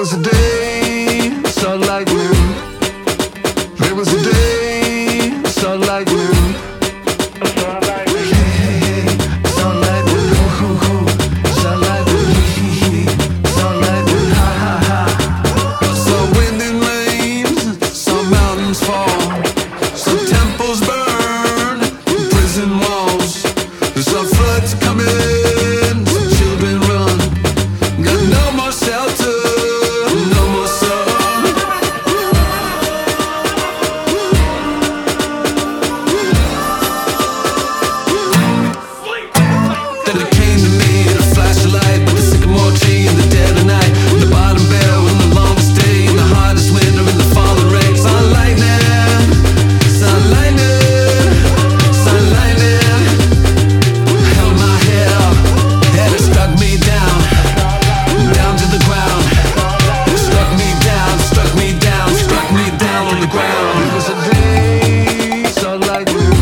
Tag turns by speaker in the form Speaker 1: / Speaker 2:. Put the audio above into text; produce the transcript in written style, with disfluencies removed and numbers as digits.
Speaker 1: was a day I saw lightning. There was a day I saw lightning. Hey, I saw lightning. Ooh, ooh, ooh. I saw lightning. Hee, hee, hee. I saw lightning. Ha, ha, ha. I saw wind and rain, saw mountains fall, saw temples burn, prison walls. I saw floods coming, saw children run. Got no more shelter, no more sun. Then it came to me in a flash of light, with the sycamore tree in the dead of night, with the bottom bell in the longest day, in the hardest winter, in the falling rain. Sun lightning, sun lightning, sun lightning. Held my head up, and it struck me down, down to the ground. It struck me down, struck me down, struck me down on the ground. It was a day, saw lightning.